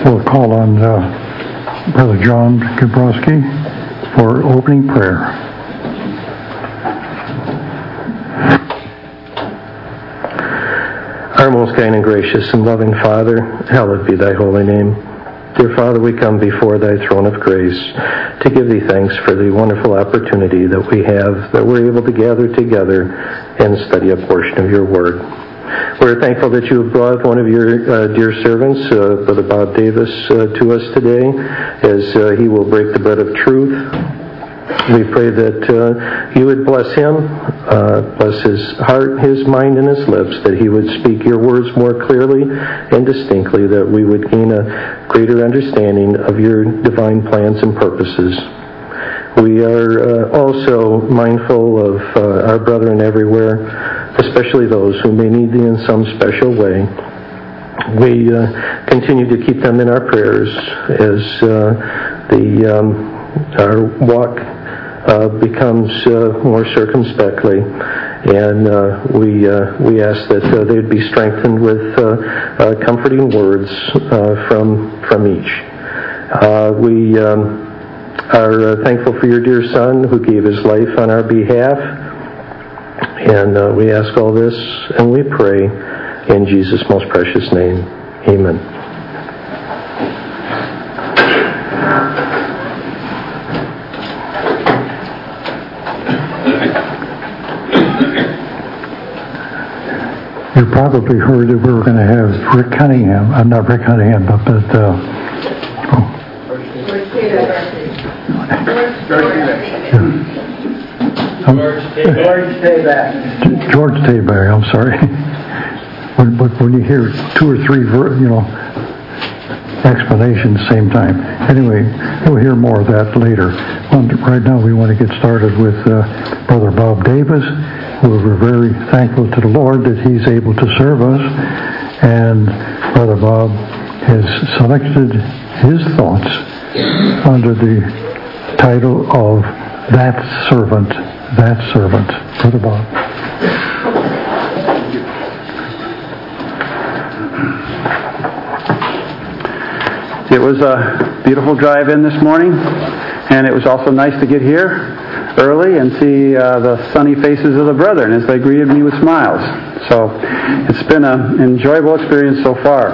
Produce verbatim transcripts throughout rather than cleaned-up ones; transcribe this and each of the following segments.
We'll call on uh, Brother John Gabrowski for opening prayer. Our most kind and gracious and loving Father, hallowed be thy holy name. Dear Father, we come before thy throne of grace to give thee thanks for the wonderful opportunity that we have, that we're able to gather together and study a portion of your word. We're thankful that you have brought one of your uh, dear servants, uh, Brother Bob Davis, uh, to us today as uh, he will break the bread of truth. We pray that uh, you would bless him, uh, bless his heart, his mind, and his lips, that he would speak your words more clearly and distinctly, that we would gain a greater understanding of your divine plans and purposes. We are uh, also mindful of uh, our brethren everywhere, especially those who may need thee in some special way. We uh, continue to keep them in our prayers as uh, the um, our walk uh, becomes uh, more circumspectly, and uh, we uh, we ask that uh, they would be strengthened with uh, uh, comforting words uh, from from each. Uh, we um, are uh, thankful for your dear Son who gave his life on our behalf. And uh, we ask all this, and we pray in Jesus' most precious name. Amen. You probably heard that we were going to have Rick Cunningham. I'm uh, not Rick Cunningham, but, but uh, oh. George Tayback. George Tayback, I'm sorry. When, when you hear two or three, you know, explanations same time. Anyway, we'll hear more of that later. Right now, we want to get started with uh, Brother Bob Davis. We're very thankful to the Lord that he's able to serve us. And Brother Bob has selected his thoughts under the title of That Servant, That Servant. Brother Bob. It was a beautiful drive in this morning, and it was also nice to get here early and see uh, the sunny faces of the brethren as they greeted me with smiles. So it's been an enjoyable experience so far.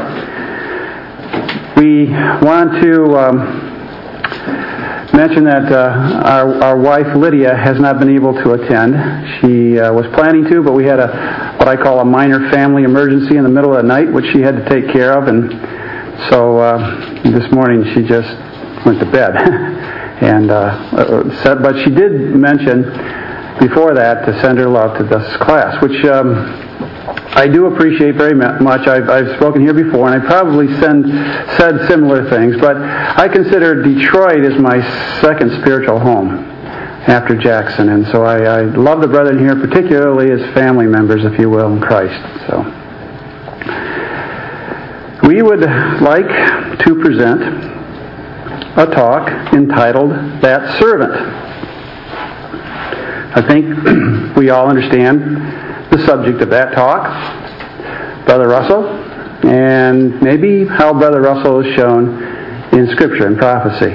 We want to um, mention that uh, our, our wife Lydia has not been able to attend. She uh, was planning to, but we had a what I call a minor family emergency in the middle of the night, which she had to take care of, and so uh, this morning she just went to bed. and uh, said, but she did mention before that to send her love to this class, which um, I do appreciate very much. I've, I've spoken here before, and I probably send, said similar things, but I consider Detroit as my second spiritual home after Jackson, and so I, I love the brethren here, particularly as family members, if you will, in Christ. So we would like to present a talk entitled That Servant. I think we all understand the subject of that talk, Brother Russell, and maybe how Brother Russell is shown in Scripture and prophecy.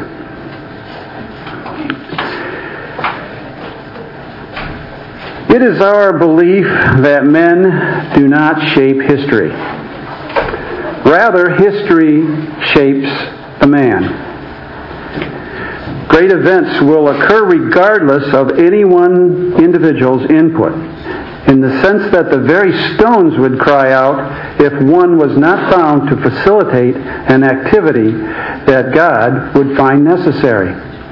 It is our belief that men do not shape history. Rather, history shapes the man. Great events will occur regardless of any one individual's input, in the sense that the very stones would cry out if one was not found to facilitate an activity that God would find necessary.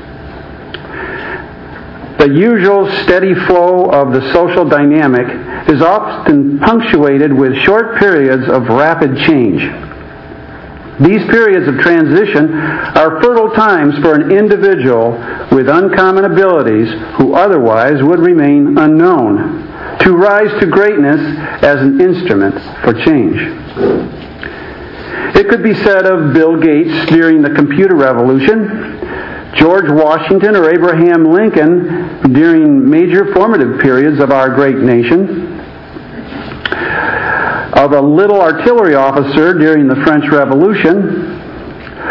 The usual steady flow of the social dynamic is often punctuated with short periods of rapid change. These periods of transition are fertile times for an individual with uncommon abilities who otherwise would remain unknown to rise to greatness as an instrument for change. It could be said of Bill Gates during the computer revolution, George Washington or Abraham Lincoln during major formative periods of our great nation, of a little artillery officer during the French Revolution,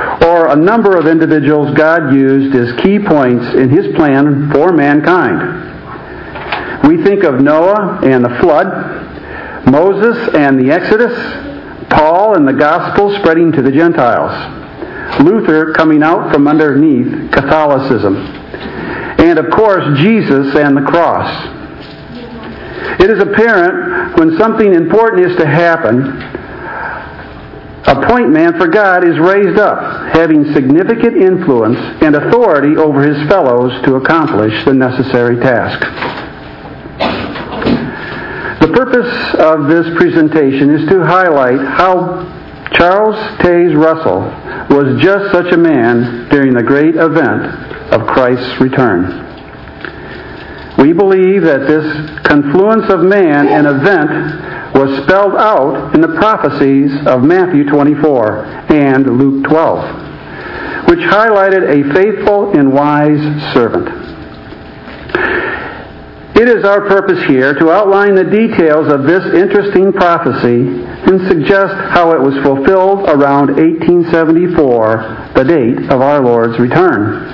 for a number of individuals God used as key points in His plan for mankind. We think of Noah and the flood, Moses and the Exodus, Paul and the gospel spreading to the Gentiles, Luther coming out from underneath Catholicism, and of course Jesus and the cross. It is apparent when something important is to happen, a point man for God is raised up, having significant influence and authority over his fellows to accomplish the necessary task. The purpose of this presentation is to highlight how Charles Taze Russell was just such a man during the great event of Christ's return. We believe that this confluence of man and event was spelled out in the prophecies of Matthew twenty-four and Luke twelve, which highlighted a faithful and wise servant. It is our purpose here to outline the details of this interesting prophecy and suggest how it was fulfilled around eighteen seventy-four, the date of our Lord's return.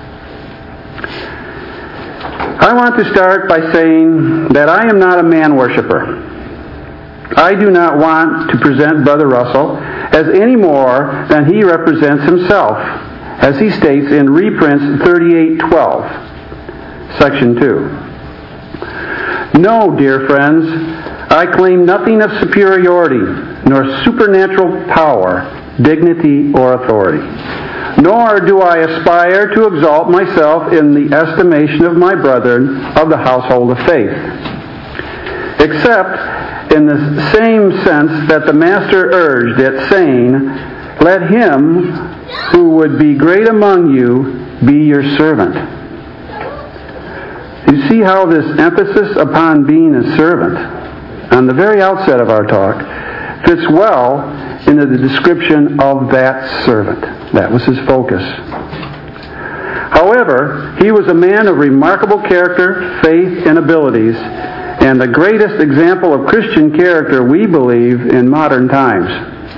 I want to start by saying that I am not a man worshiper. I do not want to present Brother Russell as any more than he represents himself, as he states in reprints thirty-eight twelve, section two. No, dear friends, I claim nothing of superiority, nor supernatural power, dignity, or authority. Nor do I aspire to exalt myself in the estimation of my brethren of the household of faith, except in the same sense that the Master urged it, saying, "Let him who would be great among you be your servant." You see how this emphasis upon being a servant, on the very outset of our talk, fits well into the description of that servant. That was his focus. However, he was a man of remarkable character, faith, and abilities, and the greatest example of Christian character, we believe, in modern times.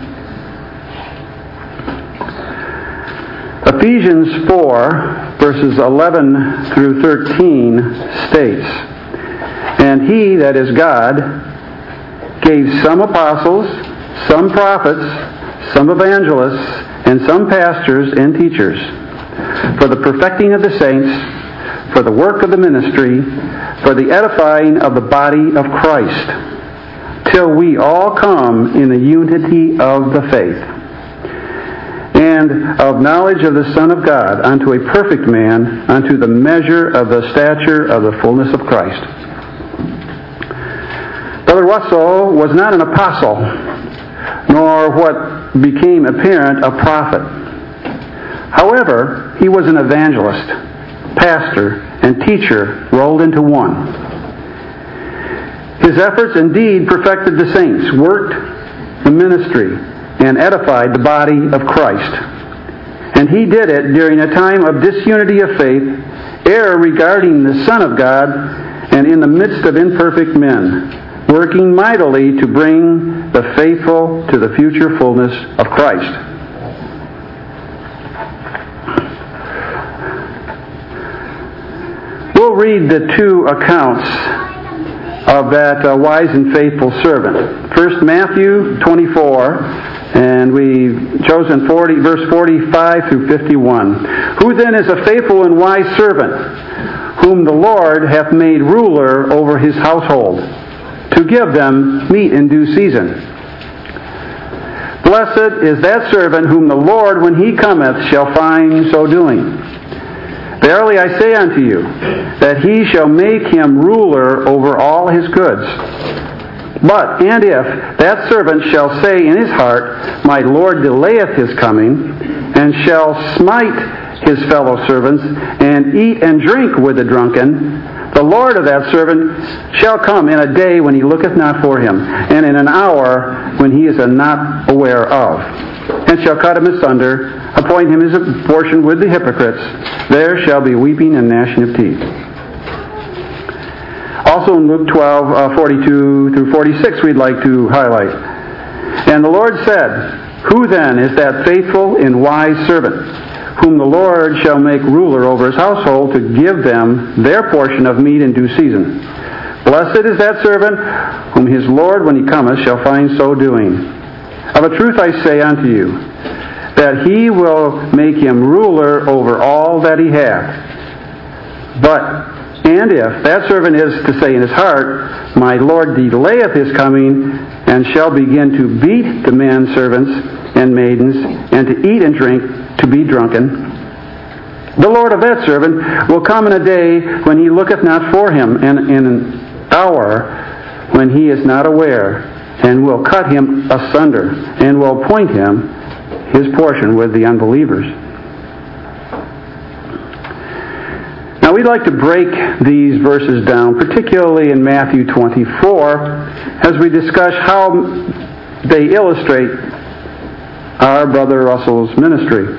Ephesians four, verses eleven through thirteen states, "And he, that is God, gave some apostles, some prophets, some evangelists, and some pastors and teachers, for the perfecting of the saints, for the work of the ministry, for the edifying of the body of Christ, till we all come in the unity of the faith, and of knowledge of the Son of God, unto a perfect man, unto the measure of the stature of the fullness of Christ." Brother Russell was not an apostle, nor what became apparent a prophet. However, he was an evangelist, pastor, and teacher rolled into one. His efforts indeed perfected the saints, worked the ministry, and edified the body of Christ. And he did it during a time of disunity of faith, error regarding the Son of God, and in the midst of imperfect men, working mightily to bring the faithful to the future fullness of Christ. We'll read the two accounts of that uh, wise and faithful servant. First, Matthew twenty-four, and we've chosen forty, verse forty-five through fifty-one. "Who then is a faithful and wise servant, whom the Lord hath made ruler over his household, to give them meat in due season? Blessed is that servant whom the Lord, when he cometh, shall find so doing. Verily I say unto you, that he shall make him ruler over all his goods. But, and if that servant shall say in his heart, My Lord delayeth his coming, and shall smite his fellow servants, and eat and drink with the drunken, the Lord of that servant shall come in a day when he looketh not for him, and in an hour when he is not aware of, and shall cut him asunder, appoint him his portion with the hypocrites. There shall be weeping and gnashing of teeth." Also in Luke twelve, forty-two through forty-six, we'd like to highlight. "And the Lord said, Who then is that faithful and wise servant, whom the Lord shall make ruler over his household to give them their portion of meat in due season? Blessed is that servant whom his Lord, when he cometh, shall find so doing. Of a truth I say unto you, that he will make him ruler over all that he hath. But and if that servant is to say in his heart, My Lord delayeth his coming, and shall begin to beat the manservants and maidens, and to eat and drink, to be drunken, the Lord of that servant will come in a day when he looketh not for him, and in an hour when he is not aware, and will cut him asunder, and will appoint him his portion with the unbelievers. Now we'd like to break these verses down, particularly in Matthew twenty-four, as we discuss how they illustrate our Brother Russell's ministry.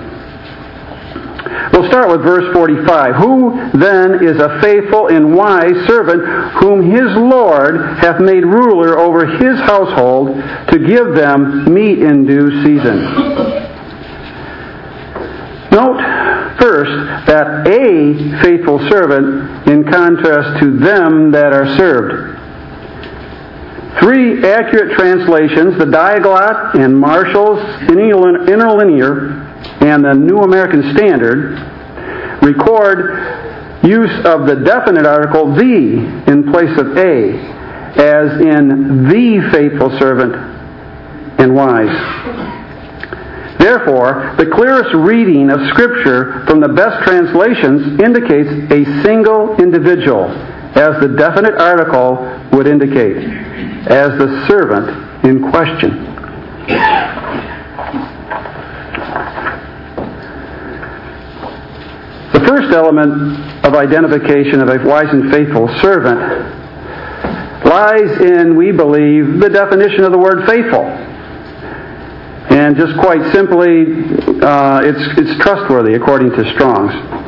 We'll start with verse forty-five. Who then is a faithful and wise servant, whom his Lord hath made ruler over his household, to give them meat in due season? Note first that a faithful servant in contrast to them that are served. Three accurate translations, the Diaglott and Marshall's Interlinear and the New American Standard, record use of the definite article the in place of a, as in the faithful servant and wise. Therefore, the clearest reading of Scripture from the best translations indicates a single individual, as the definite article would indicate, as the servant in question. The first element of identification of a wise and faithful servant lies in, we believe, the definition of the word faithful. And just quite simply, uh, it's, it's trustworthy according to Strong's.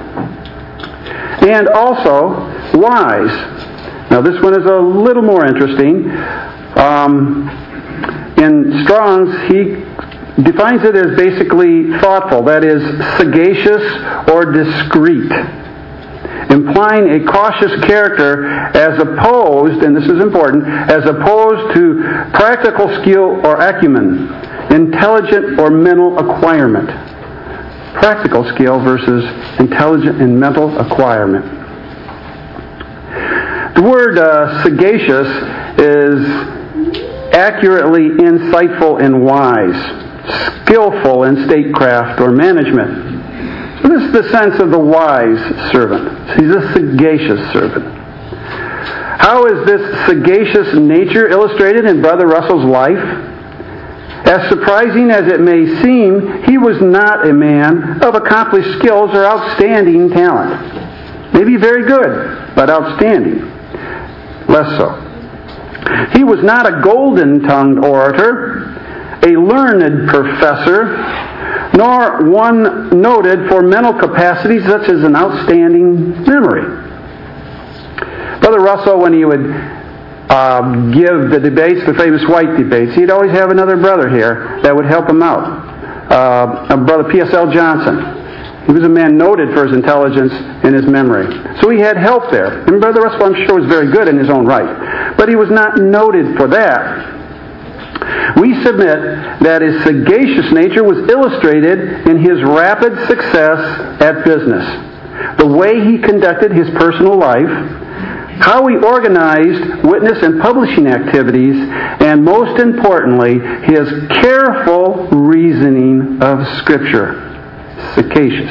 And also, wise. Now this one is a little more interesting. Um, in Strong's, he defines it as basically thoughtful, that is, sagacious or discreet, implying a cautious character as opposed, and this is important, as opposed to practical skill or acumen, intelligent or mental acquirement. Practical skill versus intelligent and mental acquirement. The word uh, sagacious is accurately insightful and wise, skillful in statecraft or management. So this is the sense of the wise servant. He's a sagacious servant. How is this sagacious nature illustrated in Brother Russell's life? As surprising as it may seem, he was not a man of accomplished skills or outstanding talent. Maybe very good, but outstanding. Less so. He was not a golden-tongued orator, a learned professor, nor one noted for mental capacities such as an outstanding memory. Brother Russell, when he would uh, give the debates, the famous white debates, he'd always have another brother here that would help him out. Uh, Brother P S L Johnson. He was a man noted for his intelligence and his memory. So he had help there. And Brother Russell, I'm sure, was very good in his own right. But he was not noted for that. We submit that his sagacious nature was illustrated in his rapid success at business, the way he conducted his personal life, how he organized witness and publishing activities, and most importantly, his careful reasoning of Scripture. Sagacious.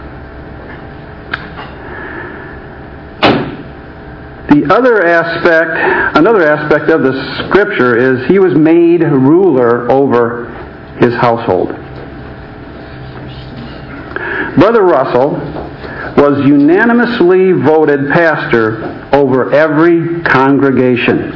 The other aspect, another aspect of the Scripture is he was made ruler over his household. Brother Russell was unanimously voted pastor over every congregation.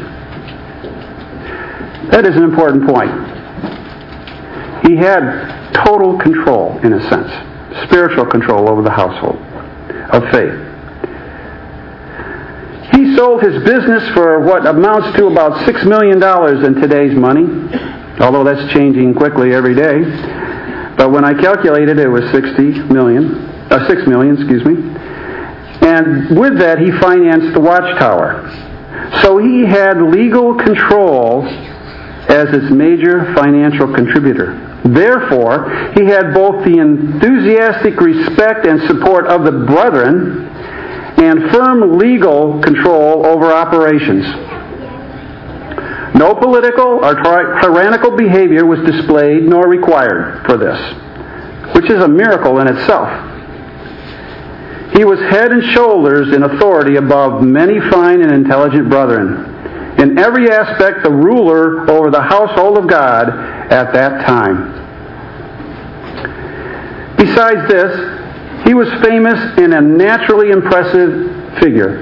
That is an important point. He had total control, in a sense, spiritual control over the household of faith. He sold his business for what amounts to about six million dollars in today's money, although that's changing quickly every day. But when I calculated, it was sixty million, uh, six million, excuse me. And with that, he financed the Watchtower. So he had legal control as its major financial contributor. Therefore, he had both the enthusiastic respect and support of the brethren and firm legal control over operations. No political or tyrannical behavior was displayed nor required for this, which is a miracle in itself. He was head and shoulders in authority above many fine and intelligent brethren. In every aspect, the ruler over the household of God at that time. Besides this, he was famous in a naturally impressive figure.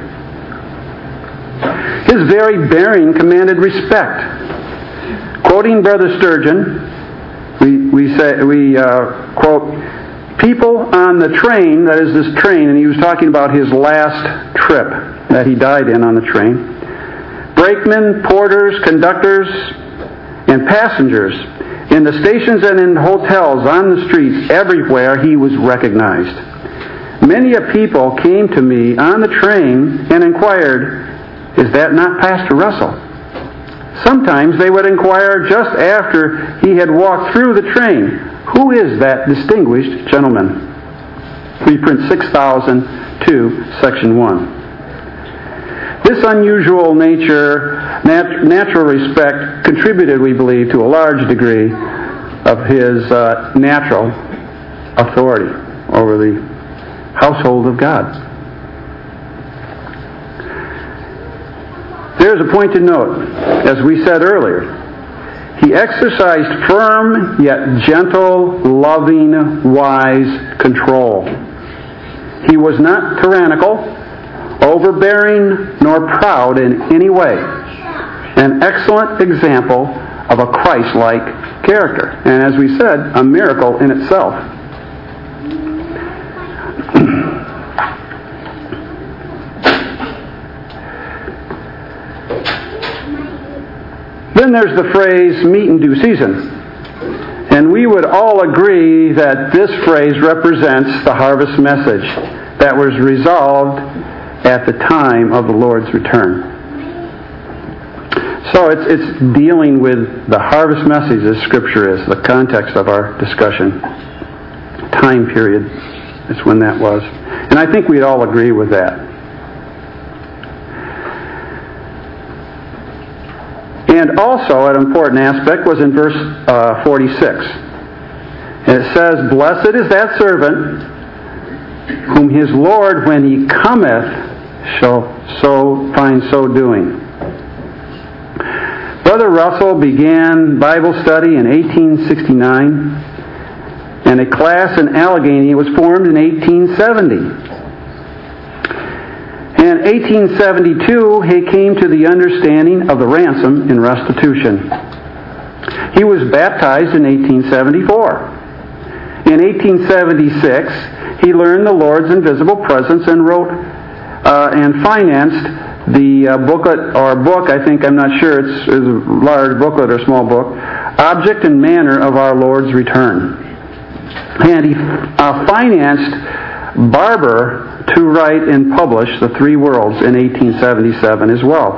His very bearing commanded respect. Quoting Brother Sturgeon, we we say we uh, quote, "People on the train," that is this train, and he was talking about his last trip that he died in on the train. Brakemen, porters, conductors, and passengers in the stations and in hotels, on the streets, everywhere he was recognized. Many a people came to me on the train and inquired, "Is that not Pastor Russell?" Sometimes they would inquire just after he had walked through the train, "Who is that distinguished gentleman?" Reprint six thousand two, Section one. This unusual nature, nat- natural respect contributed, we believe, to a large degree of his uh, natural authority over the household of God. There's a point to note. As we said earlier, he exercised firm yet gentle, loving, wise control. He was not tyrannical, overbearing, nor proud in any way. An excellent example of a Christ-like character. And as we said, a miracle in itself. Then there's the phrase, meat in due season. And we would all agree that this phrase represents the harvest message that was resolved at the time of the Lord's return. So it's, it's dealing with the harvest message as Scripture is, the context of our discussion. Time period is when that was. And I think we'd all agree with that. And also, an important aspect was in verse uh, forty-six. And it says, "Blessed is that servant whom his Lord, when he cometh, shall so find so doing." Brother Russell began Bible study in eighteen sixty-nine, and a class in Allegheny was formed in eighteen seventy. In eighteen seventy-two, he came to the understanding of the ransom and restitution. He was baptized in eighteen seventy-four. In eighteen seventy-six, he learned the Lord's invisible presence and wrote uh, and financed the uh, booklet, or book, I think, I'm not sure, it's, it's a large booklet or small book, Object and Manner of Our Lord's Return. And he uh, financed Barber to write and publish The Three Worlds in eighteen seventy-seven as well.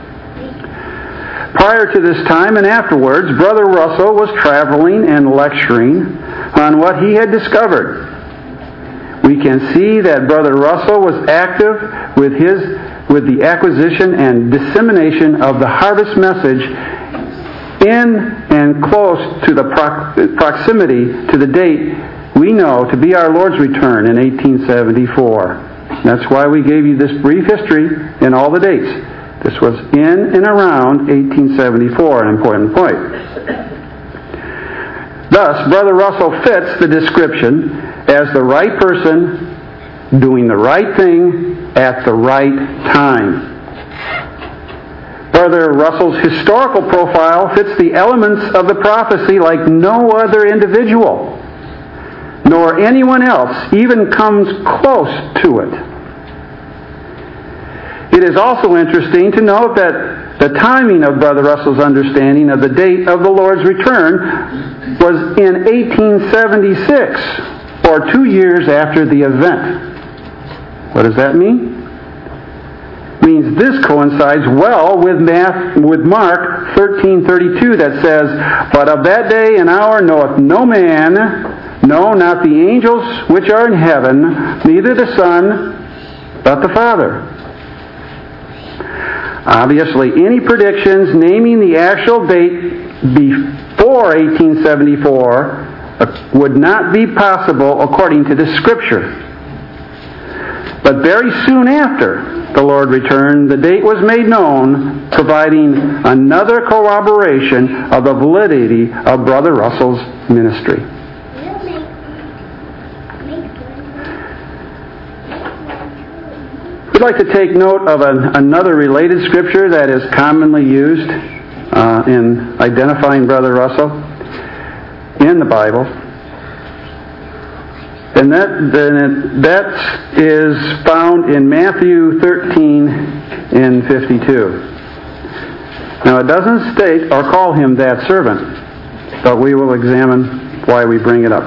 Prior to this time and afterwards, Brother Russell was traveling and lecturing on what he had discovered. We can see that Brother Russell was active with his with the acquisition and dissemination of the harvest message in and close to the prox- proximity to the date we know to be our Lord's return in eighteen seventy-four. That's why we gave you this brief history and all the dates. This was in and around eighteen seventy-four, an important point. Thus, Brother Russell fits the description as the right person doing the right thing at the right time. Brother Russell's historical profile fits the elements of the prophecy like no other individual, nor anyone else even comes close to it. It is also interesting to note that, The timing of Brother Russell's understanding of the date of the Lord's return was in eighteen seventy-six, or two years after the event. What does that mean? It means this coincides well with, Math, with Mark thirteen thirty-two that says, "But of that day and hour knoweth no man, no, not the angels which are in heaven, neither the Son, but the Father." Obviously, any predictions naming the actual date before eighteen seventy-four would not be possible according to this Scripture. But very soon after the Lord returned, the date was made known, providing another corroboration of the validity of Brother Russell's ministry. We'd like to take note of an, another related scripture that is commonly used uh, in identifying Brother Russell in the Bible. And that, then that is found in Matthew thirteen and fifty-two. Now it doesn't state or call him that servant, but we will examine why we bring it up.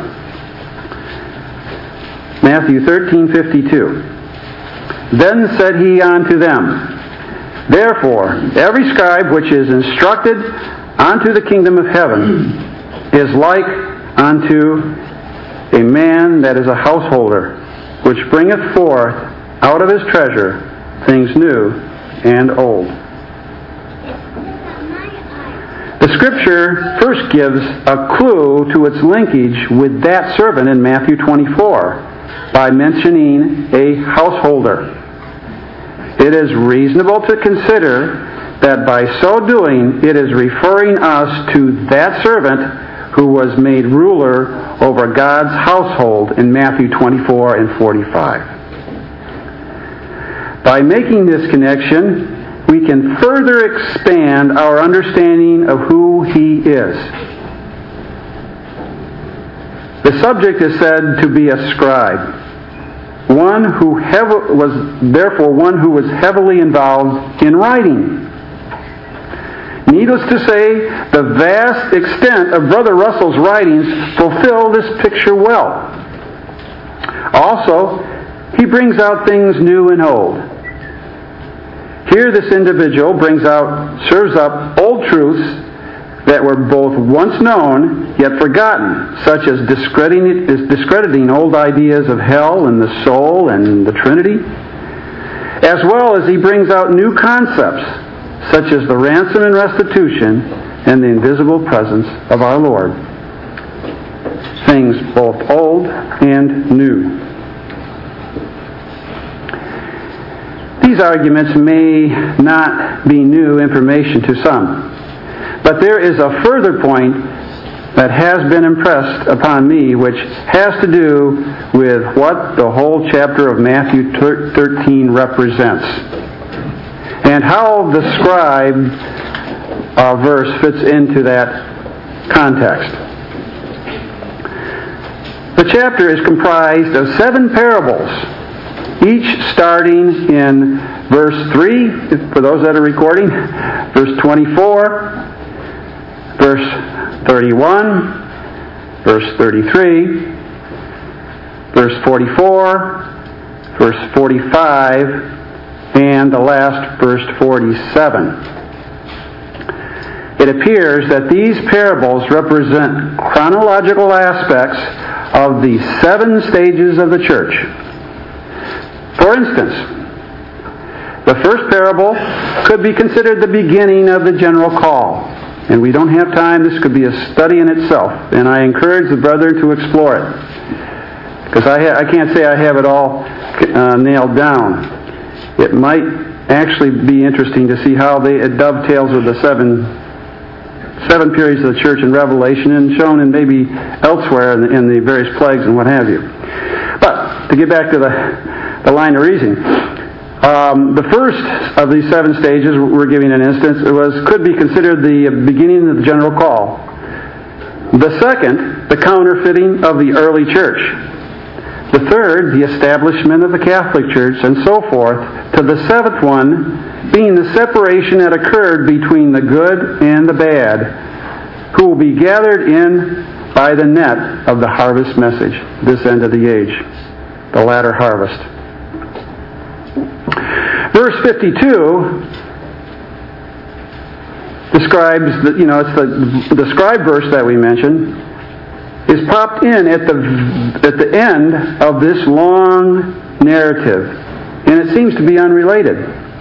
Matthew thirteen fifty-two. Then said he unto them, Therefore, every scribe which is instructed unto the kingdom of heaven is like unto a man that is a householder, which bringeth forth out of his treasure things new and old. The Scripture first gives a clue to its linkage with that servant in Matthew twenty-four by mentioning a householder. It is reasonable to consider that by so doing, it is referring us to that servant who was made ruler over God's household in Matthew twenty-four and forty-five. By making this connection, we can further expand our understanding of who he is. The subject is said to be a scribe. One who hev- was therefore one who was heavily involved in writing. Needless to say, the vast extent of Brother Russell's writings fulfill this picture well. Also, he brings out things new and old. Here this individual brings out, serves up old truths that were both once known yet forgotten, such as discrediting, discrediting old ideas of hell and the soul and the Trinity, as well as he brings out new concepts, such as the ransom and restitution and the invisible presence of our Lord. Things both old and new. These arguments may not be new information to some, but there is a further point that has been impressed upon me, which has to do with what the whole chapter of Matthew thirteen represents, and how the scribe uh, verse fits into that context. The chapter is comprised of seven parables, each starting in verse three, for those that are recording, verse twenty-four, verse thirty-one, verse thirty-three, verse forty-four, verse forty-five, and the last, verse forty-seven. It appears that these parables represent chronological aspects of the seven stages of the church. For instance, the first parable could be considered the beginning of the general call. And we don't have time. This could be a study in itself. And I encourage the brethren to explore it. Because I, ha- I can't say I have it all uh, nailed down. It might actually be interesting to see how they, it dovetails with the seven seven periods of the church in Revelation and shown in maybe elsewhere in the, in the various plagues and what have you. But to get back to the, the line of reasoning, um, the first of these seven stages, we're giving an instance, it was could be considered the beginning of the general call. The second, the counterfeiting of the early church. The third, the establishment of the Catholic Church, and so forth, to the seventh one being the separation that occurred between the good and the bad, who will be gathered in by the net of the harvest message, this end of the age, the latter harvest. Verse fifty-two describes, the, you know, it's the, the scribe verse that we mentioned, is popped in at the at the end of this long narrative, and it seems to be unrelated.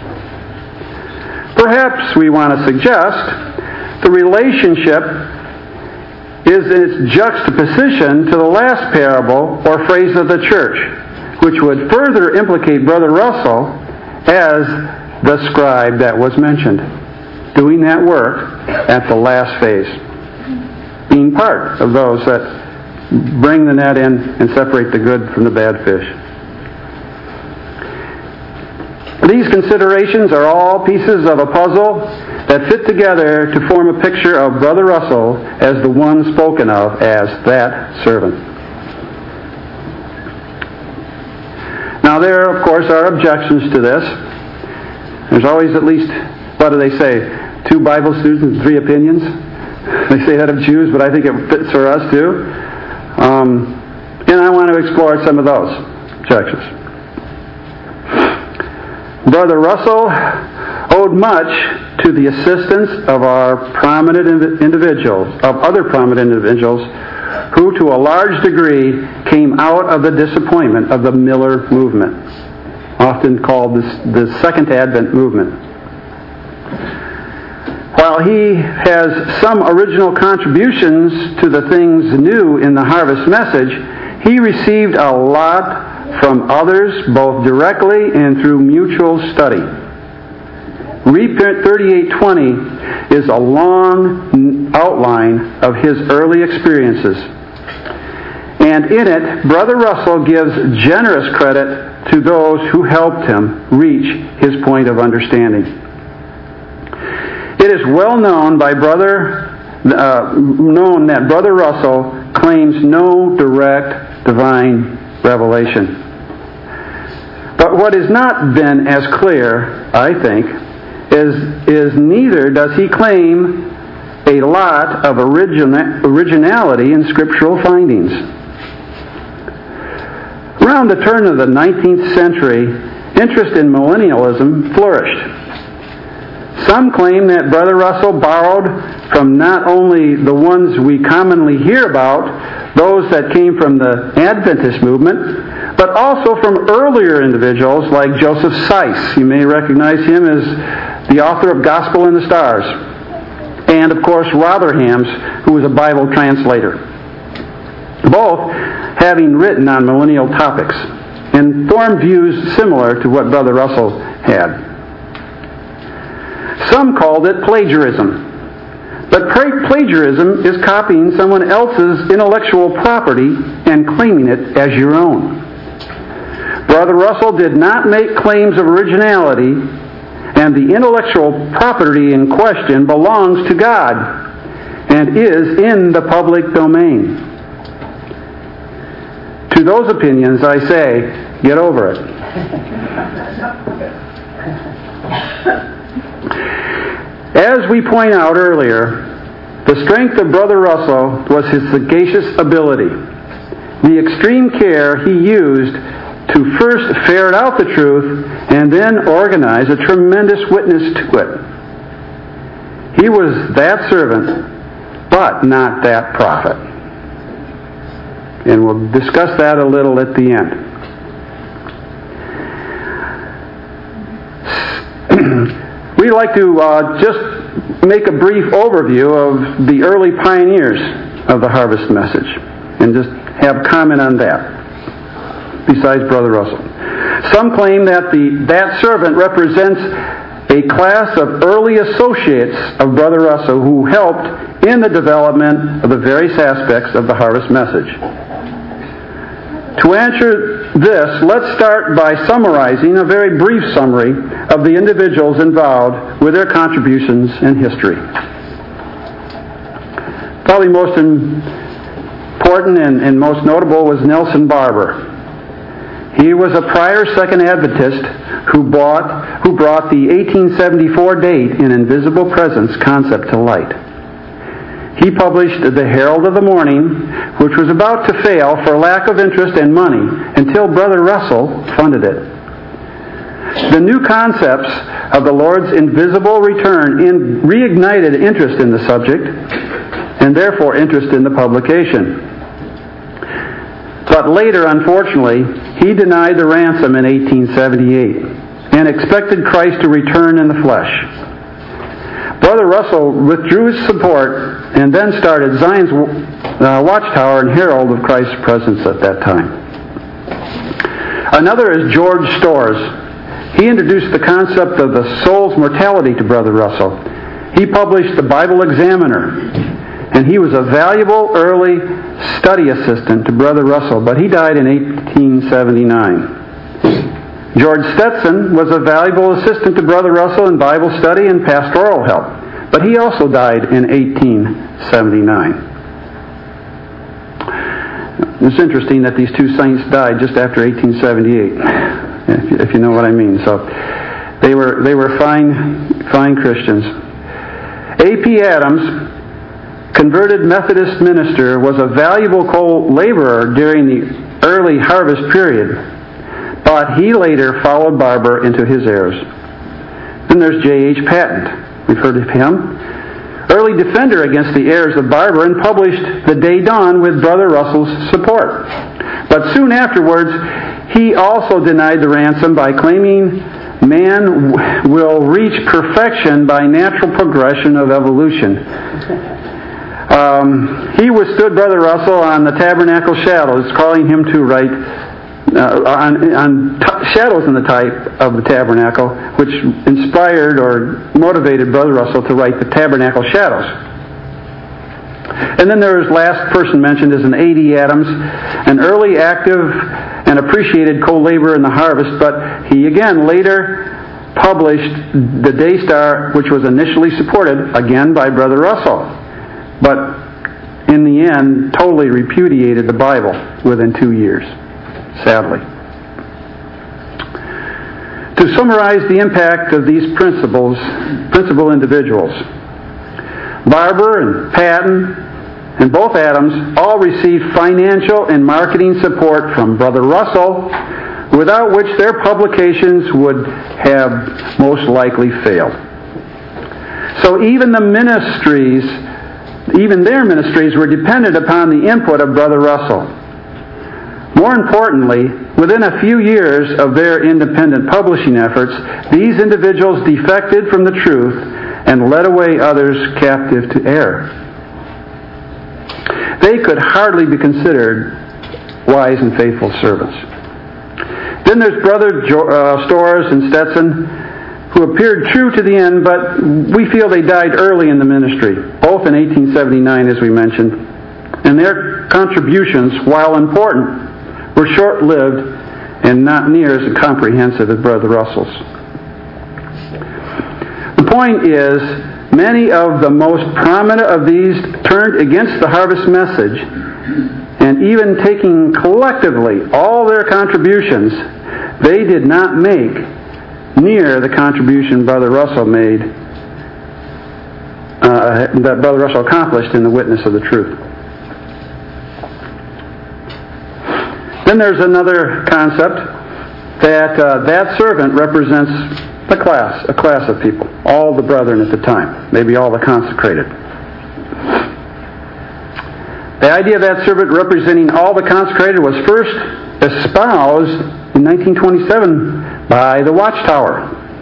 Perhaps we want to suggest the relationship is in its juxtaposition to the last parable or phrase of the church, which would further implicate Brother Russell as the scribe that was mentioned, doing that work at the last phase, being part of those that bring the net in and separate the good from the bad fish. These considerations are all pieces of a puzzle that fit together to form a picture of Brother Russell as the one spoken of as that servant. Now there, of course, are objections to this. There's always at least, what do they say, two Bible students and three opinions? They say that of Jews, but I think it fits for us too. Um, and I want to explore some of those objections. Brother Russell owed much to the assistance of our prominent individuals, of other prominent individuals, who to a large degree came out of the disappointment of the Miller movement, often called this, the Second Advent movement. While he has some original contributions to the things new in the harvest message, he received a lot from others, both directly and through mutual study. Reprint thirty-eight twenty is a long outline of his early experiences. And in it, Brother Russell gives generous credit to those who helped him reach his point of understanding. It is well known by Brother uh, known that Brother Russell claims no direct divine revelation. But what has not been as clear, I think, is, is neither does he claim a lot of origina- originality in scriptural findings. Around the turn of the nineteenth century, interest in millennialism flourished. Some claim that Brother Russell borrowed from not only the ones we commonly hear about, those that came from the Adventist movement, but also from earlier individuals like Joseph Seiss. You may recognize him as the author of Gospel in the Stars. And, of course, Rotherham's, who was a Bible translator. Both having written on millennial topics and formed views similar to what Brother Russell had. Some called it plagiarism. But plagiarism is copying someone else's intellectual property and claiming it as your own. Brother Russell did not make claims of originality, and the intellectual property in question belongs to God and is in the public domain. To those opinions, I say, get over it. As we point out earlier, the strength of Brother Russell was his sagacious ability, the extreme care he used to first ferret out the truth and then organize a tremendous witness to it. He was that servant, but not that prophet. And we'll discuss that a little at the end. We'd like to uh, just make a brief overview of the early pioneers of the harvest message and just have comment on that, besides Brother Russell. Some claim that the that servant represents a class of early associates of Brother Russell who helped in the development of the various aspects of the harvest message. To answer this, let's start by summarizing a very brief summary of the individuals involved with their contributions in history. Probably most important and, and most notable was Nelson Barber. He was a prior Second Adventist who, bought, who brought the eighteen seventy-four date in Invisible Presence concept to light. He published The Herald of the Morning, which was about to fail for lack of interest and money until Brother Russell funded it. The new concepts of the Lord's invisible return in, reignited interest in the subject and therefore interest in the publication. But later, unfortunately, he denied the ransom in eighteen seventy-eight and expected Christ to return in the flesh. Brother Russell withdrew his support and then started Zion's uh, Watchtower and Herald of Christ's Presence at that time. Another is George Storrs. He introduced the concept of the soul's mortality to Brother Russell. He published the Bible Examiner, and he was a valuable early study assistant to Brother Russell, but he died in eighteen seventy-nine. George Stetson was a valuable assistant to Brother Russell in Bible study and pastoral help, but he also died in eighteen seventy-nine. It's interesting that these two saints died just after eighteen seventy-eight, if you, if you know what I mean. So they were they were fine fine Christians. A P Adams, converted Methodist minister, was a valuable co-laborer during the early harvest period, but he later followed Barber into his errors. Then there's J H Patent. We've heard of him. Early defender against the errors of Barber, and published The Day Dawn with Brother Russell's support. But soon afterwards, he also denied the ransom by claiming man will reach perfection by natural progression of evolution. Um, he withstood Brother Russell on the Tabernacle Shadows, calling him to write uh, on, on t- Shadows in the Type of the Tabernacle, which inspired or motivated Brother Russell to write the Tabernacle Shadows. And then there's last person mentioned is an A D Adams, an early active and appreciated co-laborer in the harvest, but he again later published The Day Star, which was initially supported again by Brother Russell, but in the end totally repudiated the Bible within two years, sadly. To summarize the impact of these principles, principal individuals, Barber and Patten and both Adams all received financial and marketing support from Brother Russell, without which their publications would have most likely failed. So even the ministries, even their ministries were dependent upon the input of Brother Russell. More importantly, within a few years of their independent publishing efforts, these individuals defected from the truth and led away others captive to error. They could hardly be considered wise and faithful servants. Then there's Brother jo- uh, Storrs and Stetson, who appeared true to the end, but we feel they died early in the ministry, both in eighteen seventy-nine, as we mentioned. And their contributions, while important, were short-lived and not near as comprehensive as Brother Russell's. The point is, many of the most prominent of these turned against the harvest message, and even taking collectively all their contributions, they did not make near the contribution Brother Russell made, uh, that Brother Russell accomplished in the witness of the truth. Then there's another concept that uh, that servant represents a class, a class of people, all the brethren at the time, maybe all the consecrated. The idea of that servant representing all the consecrated was first espoused in nineteen twenty-seven by the Watchtower,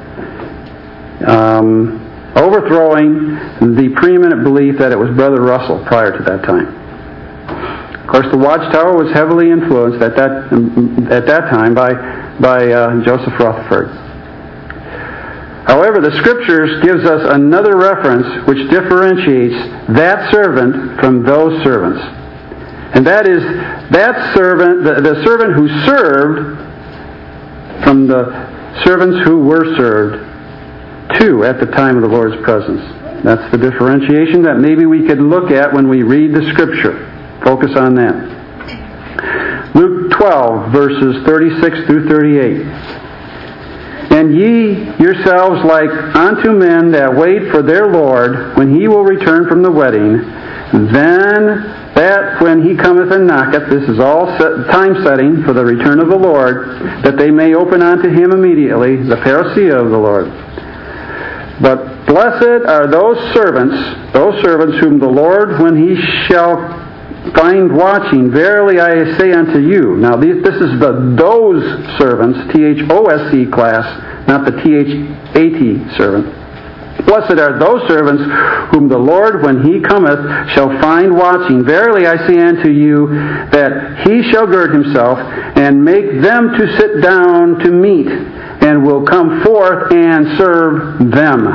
um, overthrowing the preeminent belief that it was Brother Russell prior to that time. Of course, the Watchtower was heavily influenced at that at that time by by uh, Joseph Rutherford. However, the Scriptures gives us another reference which differentiates that servant from those servants, and that is that servant, the, the servant who served, from the servants who were served to at the time of the Lord's presence. That's the differentiation that maybe we could look at when we read the Scripture. Focus on that. Luke twelve, verses thirty-six through thirty-eight. And ye yourselves like unto men that wait for their Lord, when he will return from the wedding, then that when he cometh and knocketh, this is all set, time setting for the return of the Lord, that they may open unto him immediately, the parousia of the Lord. But blessed are those servants, those servants whom the Lord, when he shall find watching, verily I say unto you. Now this is the those servants, T H O S C class, not the T H A T servant. Blessed are those servants whom the Lord, when he cometh, shall find watching. Verily I say unto you, that he shall gird himself, and make them to sit down to meat, and will come forth and serve them.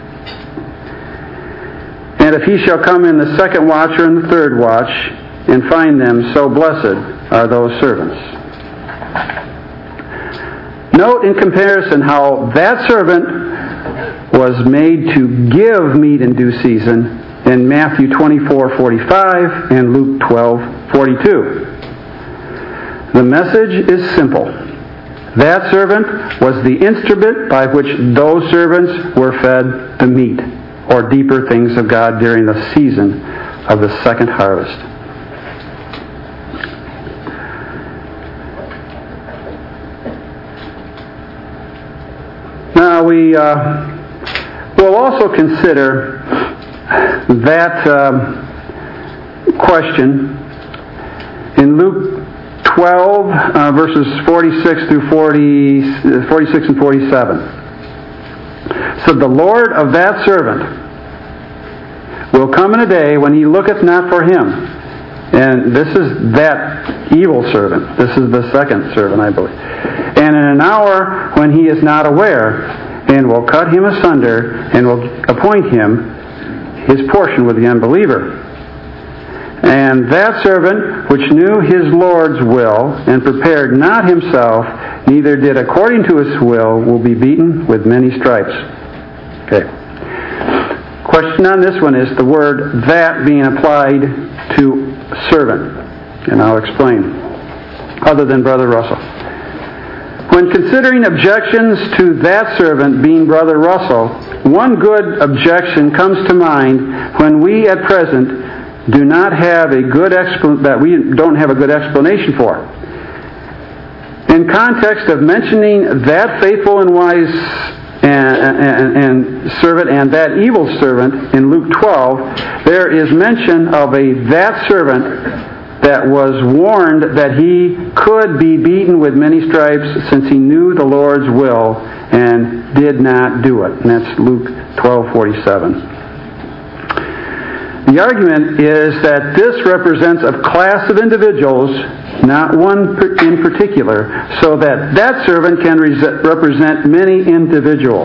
And if he shall come in the second watch or in the third watch, and find them, so blessed are those servants. Note in comparison how that servant was made to give meat in due season in Matthew twenty-four forty-five and Luke twelve forty-two. The message is simple. That servant was the instrument by which those servants were fed the meat, or deeper things of God, during the season of the second harvest. Now we uh, will also consider that um, question in Luke twelve, uh, verses forty-six through forty, forty-six and forty-seven. So the Lord of that servant will come in a day when he looketh not for him. And this is that evil servant. This is the second servant, I believe. And in an hour when he is not aware, and will cut him asunder, and will appoint him his portion with the unbeliever. And that servant which knew his Lord's will, and prepared not himself, neither did according to his will, will be beaten with many stripes. Okay. Question on this one is the word that being applied to servant. And I'll explain. Other than Brother Russell. When considering objections to that servant being Brother Russell, one good objection comes to mind when we at present do not have a good expl- that we don't have a good explanation for. In context of mentioning that faithful and wise and, and, and servant and that evil servant in Luke twelve, there is mention of a that servant that was warned that he could be beaten with many stripes since he knew the Lord's will and did not do it. And that's Luke twelve forty-seven. The argument is that this represents a class of individuals, not one in particular, so that that servant can represent many individuals.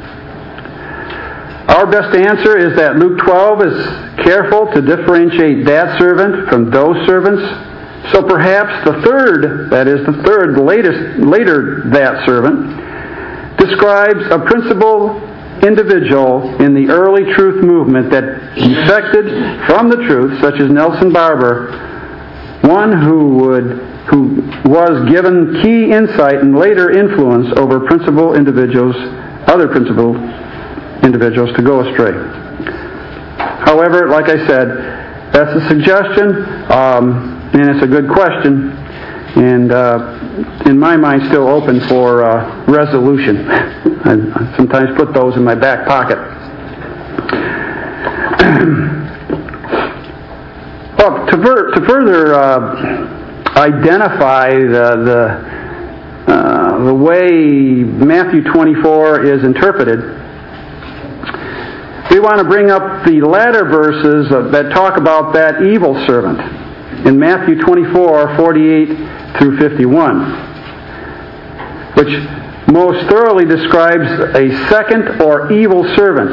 Our best answer is that Luke twelve is careful to differentiate that servant from those servants. So perhaps the third, that is the third, latest, later that servant, describes a principal individual in the early truth movement that defected from the truth, such as Nelson Barber, one who would who was given key insight and later influence over principal individuals, other principal individuals to go astray. However, like I said, that's a suggestion, um, and it's a good question, and uh, in my mind still open for uh, resolution. I sometimes put those in my back pocket. Well, to, ver- to further uh, identify the the, uh, the way Matthew twenty-four is interpreted, we want to bring up the latter verses that talk about that evil servant in Matthew twenty-four forty-eight through fifty-one, which most thoroughly describes a second or evil servant.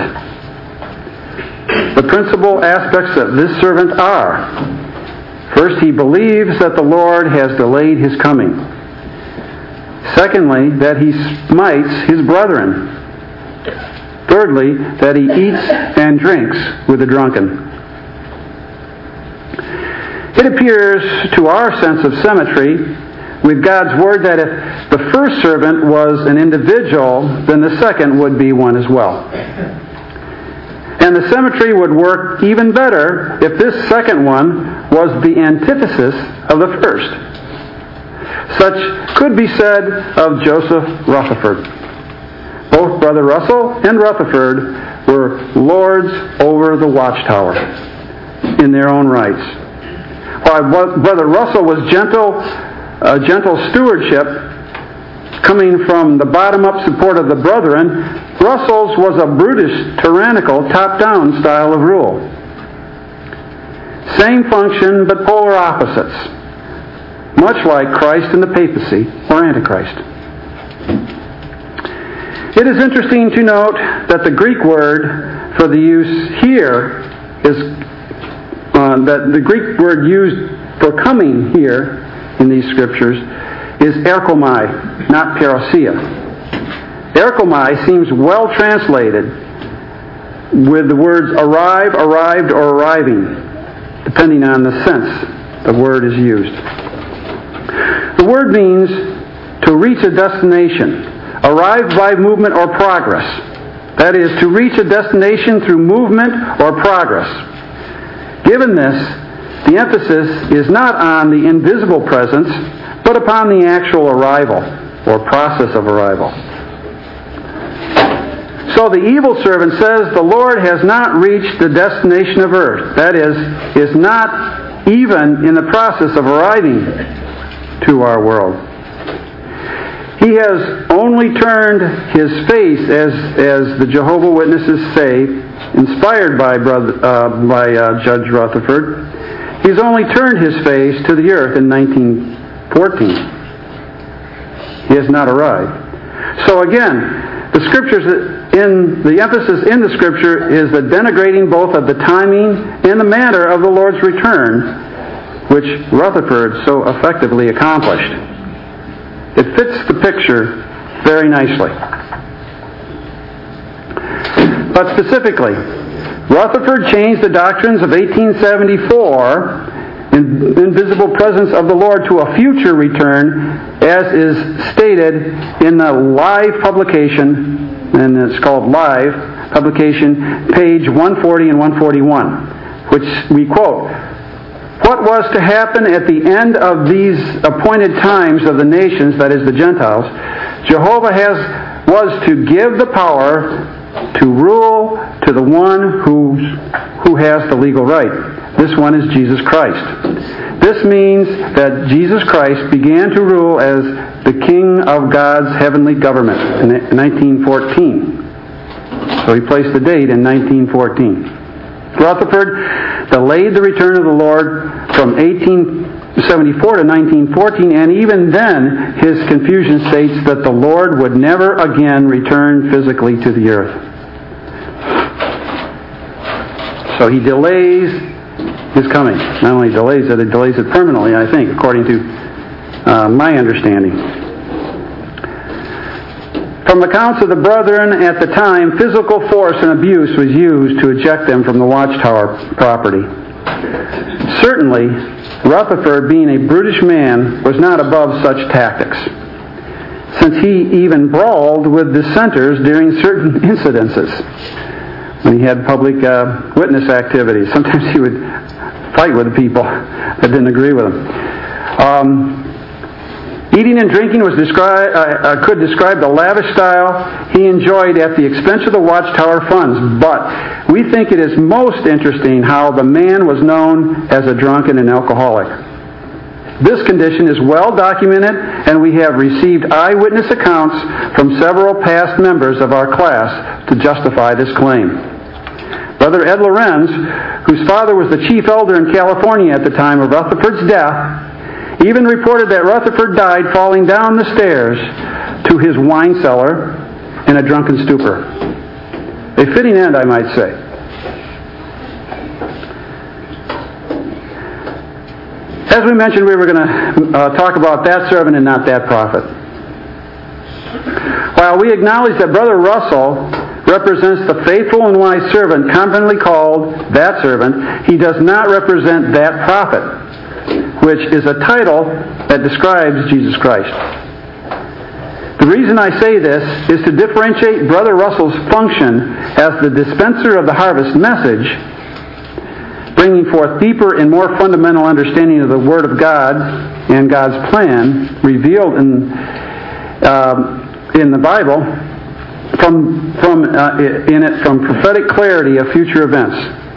The principal aspects of this servant are: first, he believes that the Lord has delayed his coming. Secondly, that he smites his brethren. Thirdly, that he eats and drinks with the drunken. It appears to our sense of symmetry with God's Word that if the first servant was an individual, then the second would be one as well. And the symmetry would work even better if this second one was the antithesis of the first. Such could be said of Joseph Rutherford. Both Brother Russell and Rutherford were lords over the Watchtower in their own rights. While Brother Russell was gentle, uh, gentle stewardship coming from the bottom-up support of the brethren, Russell's was a brutish, tyrannical, top-down style of rule. Same function, but polar opposites, much like Christ and the papacy, or Antichrist. It is interesting to note that the Greek word for the use here is, uh, that the Greek word used for coming here in these scriptures is erchomai, not parousia. Erchomai seems well translated with the words arrive, arrived, or arriving, depending on the sense the word is used. The word means to reach a destination, arrive by movement or progress. That is, to reach a destination through movement or progress. Given this, the emphasis is not on the invisible presence, but upon the actual arrival or process of arrival. So the evil servant says the Lord has not reached the destination of earth. That is, is not even in the process of arriving to our world. He has only turned his face, as as the Jehovah's Witnesses say, inspired by brother, uh, by uh, Judge Rutherford. He's only turned his face to the earth in nineteen fourteen. He has not arrived. So again, the scriptures in the emphasis in the scripture is the denigrating both of the timing and the manner of the Lord's return, which Rutherford so effectively accomplished. It fits the picture very nicely. But specifically, Rutherford changed the doctrines of eighteen seventy-four, in invisible presence of the Lord, to a future return, as is stated in the Live publication, and it's called Live publication, page one forty and one forty-one, which we quote, "What was to happen at the end of these appointed times of the nations, that is the Gentiles, Jehovah has was to give the power to rule to the one who, who has the legal right. This one is Jesus Christ. This means that Jesus Christ began to rule as the King of God's heavenly government in nineteen fourteen. So he placed the date in nineteen fourteen. Rutherford delayed the return of the Lord from eighteen seventy-four to nineteen fourteen, and even then his confusion states that the Lord would never again return physically to the earth. So he delays his coming. Not only delays it, it delays it permanently, I think, according to uh, my understanding. From accounts of the brethren at the time, physical force and abuse was used to eject them from the Watchtower property. Certainly, Rutherford, being a brutish man, was not above such tactics, since he even brawled with dissenters during certain incidences. When he had public uh, witness activities, sometimes he would fight with the people that didn't agree with him. Um, Eating and drinking was describe, uh, uh, could describe the lavish style he enjoyed at the expense of the Watchtower funds, but we think it is most interesting how the man was known as a drunken and alcoholic. This condition is well documented, and we have received eyewitness accounts from several past members of our class to justify this claim. Brother Ed Lorenz, whose father was the chief elder in California at the time of Rutherford's death, even reported that Rutherford died falling down the stairs to his wine cellar in a drunken stupor. A fitting end, I might say. As we mentioned, we were going to uh, talk about that servant and not that prophet. While we acknowledge that Brother Russell represents the faithful and wise servant commonly called that servant, he does not represent that prophet. which is a title that describes Jesus Christ. The reason I say this is to differentiate Brother Russell's function as the dispenser of the harvest message, bringing forth deeper and more fundamental understanding of the Word of God and God's plan revealed in uh, in the Bible, from from uh, in it from prophetic clarity of future events.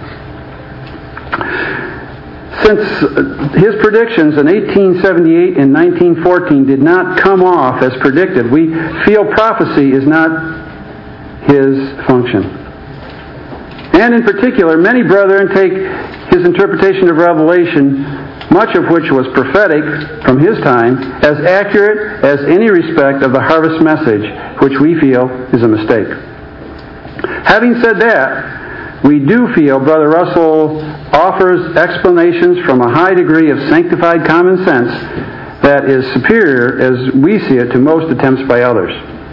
Since his predictions in eighteen seventy-eight and nineteen fourteen did not come off as predicted, we feel prophecy is not his function. And in particular, many brethren take his interpretation of Revelation, much of which was prophetic from his time, as accurate as any respect of the harvest message, which we feel is a mistake. Having said that, we do feel Brother Russell offers explanations from a high degree of sanctified common sense that is superior, as we see it, to most attempts by others.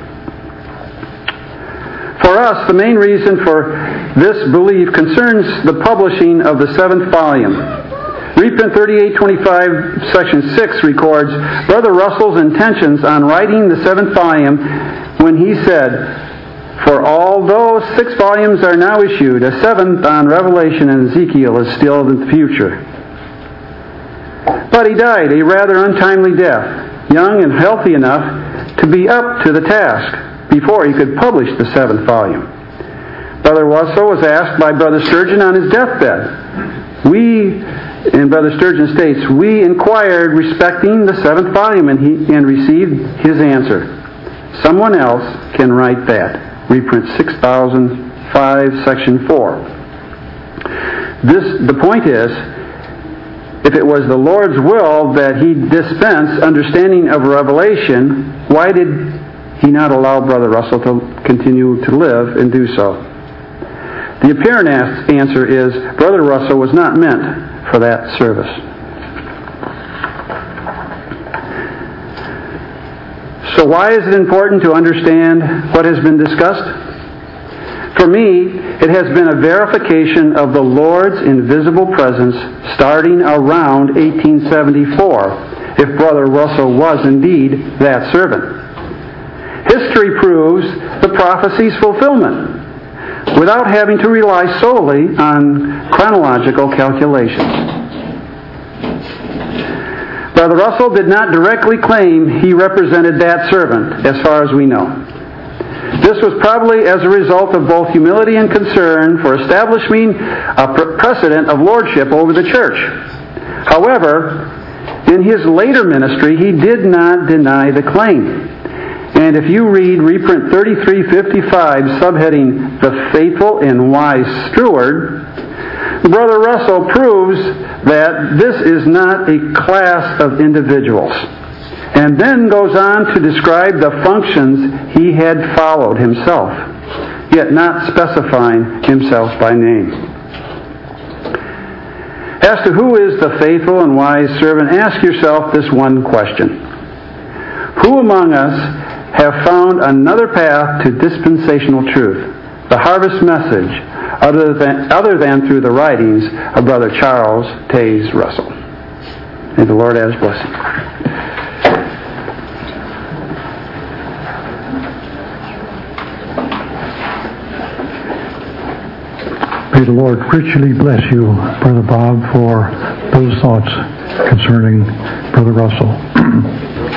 For us, the main reason for this belief concerns the publishing of the seventh volume. Reprint thirty-eight twenty-five, section six records Brother Russell's intentions on writing the seventh volume when he said, "For although six volumes are now issued, a seventh on Revelation and Ezekiel is still in the future." But he died a rather untimely death, young and healthy enough to be up to the task before he could publish the seventh volume. Brother Russell was asked by Brother Sturgeon on his deathbed. We, and Brother Sturgeon states, we inquired respecting the seventh volume and, he, and received his answer. Someone else can write that. Reprint six thousand five, section four. This, the point is, if it was the Lord's will that he dispense understanding of Revelation, why did he not allow Brother Russell to continue to live and do so? The apparent answer is Brother Russell was not meant for that service. So why is it important to understand what has been discussed? For me, it has been a verification of the Lord's invisible presence starting around eighteen seventy-four, if Brother Russell was indeed that servant. History proves the prophecy's fulfillment without having to rely solely on chronological calculations. Brother Russell did not directly claim he represented that servant, as far as we know. This was probably as a result of both humility and concern for establishing a precedent of lordship over the church. However, in his later ministry, he did not deny the claim. And if you read reprint thirty-three fifty-five, subheading The Faithful and Wise Steward, Brother Russell proves that this is not a class of individuals, and then goes on to describe the functions he had followed himself, yet not specifying himself by name. As to who is the faithful and wise servant, ask yourself this one question. Who among us have found another path to dispensational truth, the harvest message, other than, other than through the writings of Brother Charles Taze Russell? May the Lord add his blessing. May the Lord richly bless you, Brother Bob, for those thoughts concerning Brother Russell.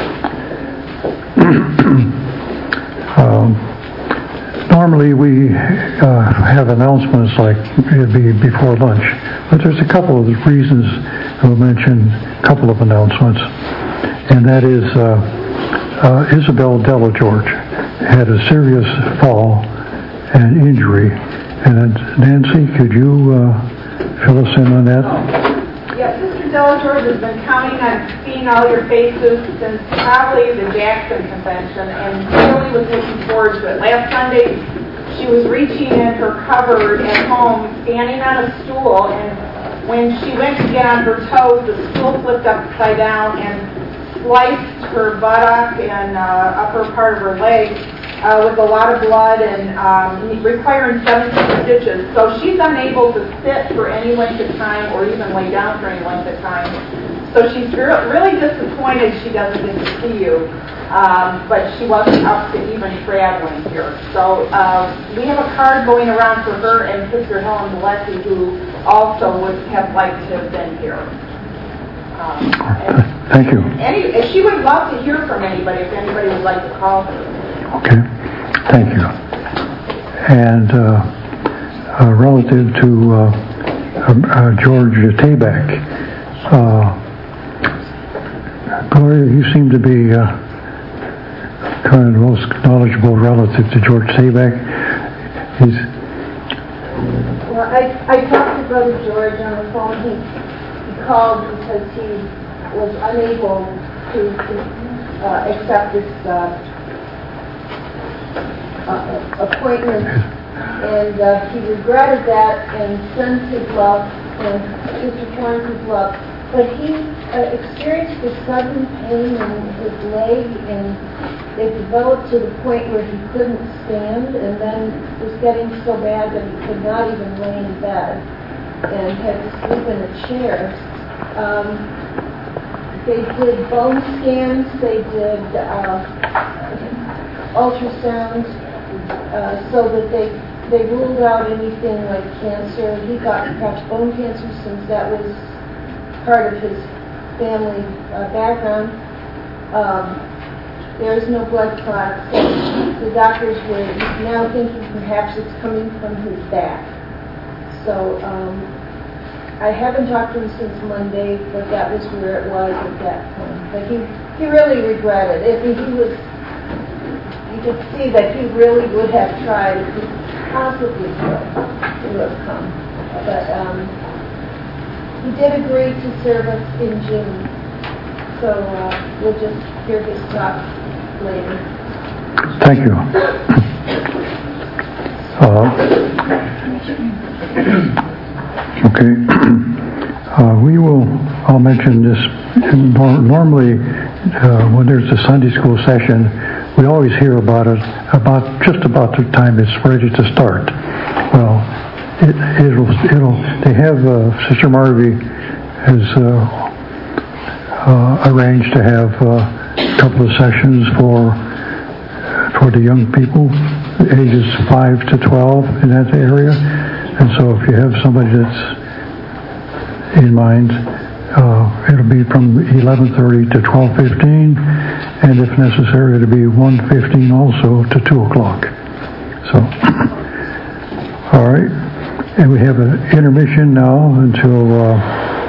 um, normally we uh, have announcements like it'd be before lunch, but there's a couple of reasons we'll mention a couple of announcements, and that is uh, uh, Isabel Della George had a serious fall and injury, and Nancy, could you uh, fill us in on that? Yes, Sister Della George has been counting on seeing all your faces since probably the Jackson Convention, and really was looking forward to it. Last Sunday, she was reaching in her cupboard at home, standing on a stool, and when she went to get on her toes, the stool flipped upside down and sliced her buttock and uh, upper part of her leg uh, with a lot of blood and um, requiring seventeen stitches. So she's unable to sit for any length of time or even lay down for any length of time. so she's re- really disappointed she doesn't get to see you. Um, but she wasn't up to even traveling here. So uh, we have a card going around for her and Sister Helen Valletti, who also would have liked to have been here. Um, Thank you. Any, she would love to hear from anybody if anybody would like to call her. Okay. Thank you. And uh, uh, relative to uh, uh, George Tabak, uh, Gloria, you seem to be uh, kind of the most knowledgeable relative to George Tabak. He's well, I, I talked to Brother George on the phone. He, he called because he was unable to, to uh, accept this uh, uh, appointment, and uh, he regretted that and sent his love and Sister Torrance's love. But he uh, experienced a sudden pain in his leg, and it developed to the point where he couldn't stand, and then it was getting so bad that he could not even lay in bed and had to sleep in a chair. Um, they did bone scans, they did uh, ultrasounds, uh, so that they they ruled out anything like cancer. He got perhaps bone cancer since that was part of his family uh, background. Um, There's no blood clots. So the doctors were now thinking perhaps it's coming from his back. So um, I haven't talked to him since Monday, but that was where it was at that point. But he, he really regretted it. He was, you could see that he really would have tried if he possibly could to have come. But um, he did agree to serve us in June. So uh, we'll just hear his talk later. Thank you. Uh, okay. Uh, we will, I'll mention this, normally uh, when there's a Sunday school session, we always hear about it about just about the time it's ready to start. Well, it, it'll, it'll, they have, uh, Sister Marvey has uh, uh, arranged to have uh, a couple of sessions for for the young people, ages five to twelve in that area. And so if you have somebody that's in mind, uh, it'll be from eleven thirty to twelve fifteen, and if necessary, it'll be one fifteen also to two o'clock. So, all right. And we have an intermission now until uh,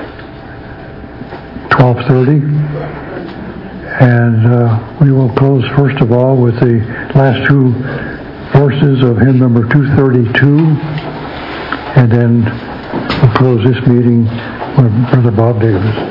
twelve thirty. And uh, we will close first of all with the last two verses of hymn number two thirty-two, and then we'll close this meeting with Brother Bob Davis.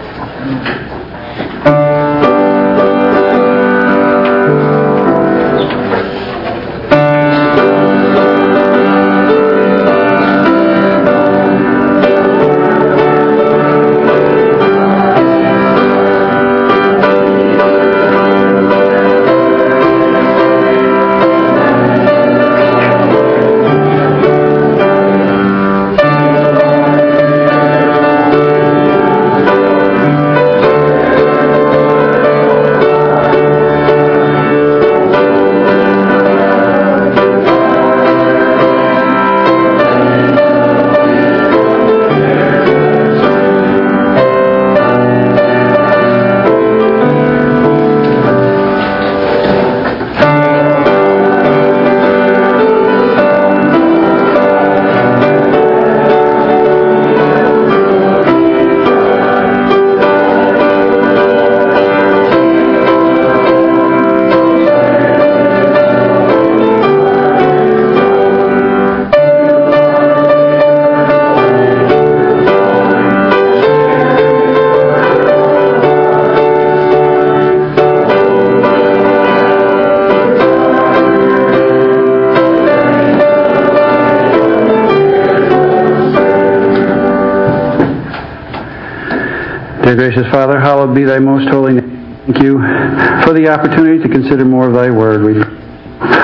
Dear gracious Father, hallowed be thy most holy name. Thank you for the opportunity to consider more of thy word. We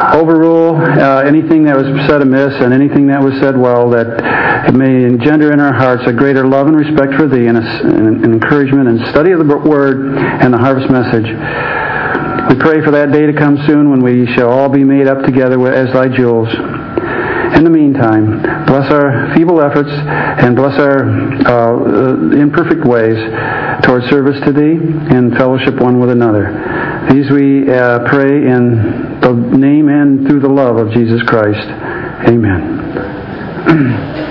overrule uh, anything that was said amiss and anything that was said well, that it may engender in our hearts a greater love and respect for Thee and, a, and an encouragement and study of the Word and the harvest message. We pray for that day to come soon when we shall all be made up together as Thy jewels. In the meantime, bless our feeble efforts and bless our uh, imperfect ways toward service to Thee and fellowship one with another. These we uh, pray in the name and through the love of Jesus Christ. Amen.